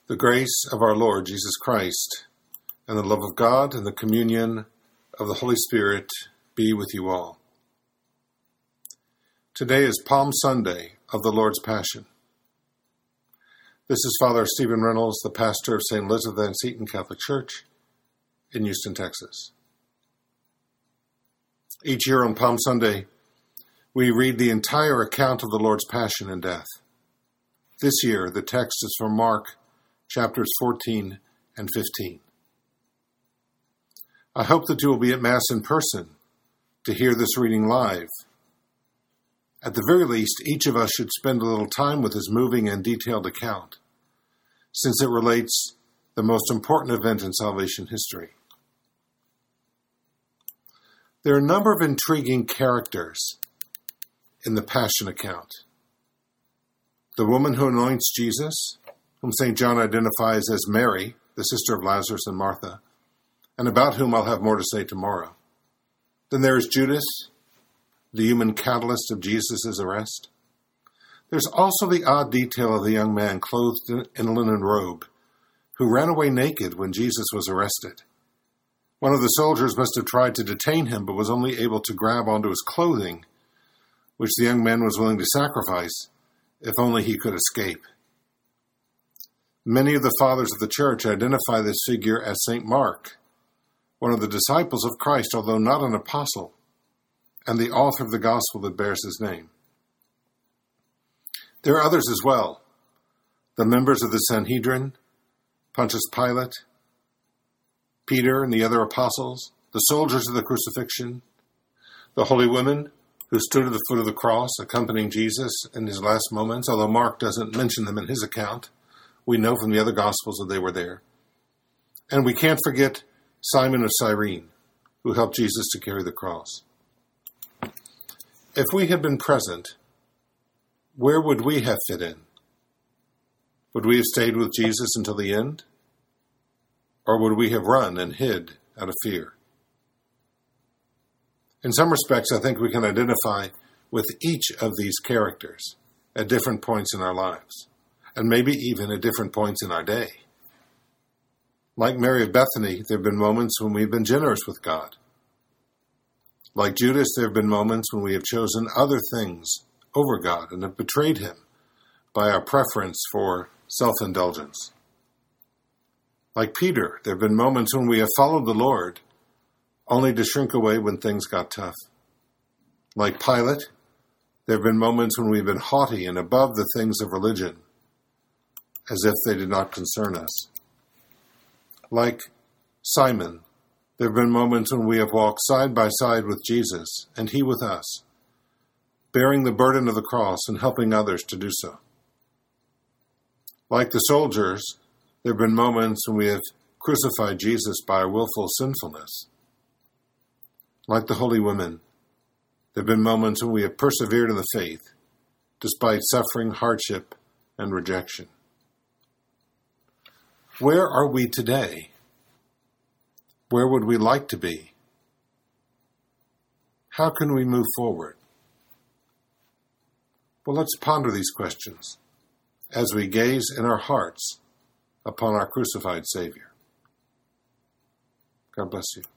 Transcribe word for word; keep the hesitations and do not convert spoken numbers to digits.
The grace of our Lord Jesus Christ, and the love of God, and the communion of the Holy Spirit be with you all. Today is Palm Sunday of the Lord's Passion. This is Father Stephen Reynolds, the pastor of Saint Elizabeth Ann Seton Catholic Church in Houston, Texas. Each year on Palm Sunday, we read the entire account of the Lord's Passion and death. This year, the text is from Mark chapters fourteen and fifteen. I hope that you will be at Mass in person to hear this reading live. At the very least, each of us should spend a little time with this moving and detailed account, since it relates the most important event in salvation history. There are a number of intriguing characters in the Passion account. The woman who anoints Jesus, whom Saint John identifies as Mary, the sister of Lazarus and Martha, and about whom I'll have more to say tomorrow. Then there is Judas, the human catalyst of Jesus' arrest. There's also the odd detail of the young man clothed in a linen robe, who ran away naked when Jesus was arrested. One of the soldiers must have tried to detain him, but was only able to grab onto his clothing, which the young man was willing to sacrifice, if only he could escape. Many of the fathers of the Church identify this figure as Saint Mark, one of the disciples of Christ, although not an apostle, and the author of the gospel that bears his name. There are others as well, the members of the Sanhedrin, Pontius Pilate, Peter and the other apostles, the soldiers of the crucifixion, the holy women who stood at the foot of the cross accompanying Jesus in his last moments, although Mark doesn't mention them in his account. We know from the other Gospels that they were there. And we can't forget Simon of Cyrene, who helped Jesus to carry the cross. If we had been present, where would we have fit in? Would we have stayed with Jesus until the end? Or would we have run and hid out of fear? In some respects, I think we can identify with each of these characters at different points in our lives, and maybe even at different points in our day. Like Mary of Bethany, there have been moments when we've been generous with God. Like Judas, there have been moments when we have chosen other things over God and have betrayed him by our preference for self-indulgence. Like Peter, there have been moments when we have followed the Lord only to shrink away when things got tough. Like Pilate, there have been moments when we've been haughty and above the things of religion, as if they did not concern us. Like Simon, there have been moments when we have walked side by side with Jesus, and he with us, bearing the burden of the cross and helping others to do so. Like the soldiers, there have been moments when we have crucified Jesus by our willful sinfulness. Like the holy women, there have been moments when we have persevered in the faith, despite suffering, hardship, and rejection. Where are we today? Where would we like to be? How can we move forward? Well, let's ponder these questions as we gaze in our hearts upon our crucified Savior. God bless you.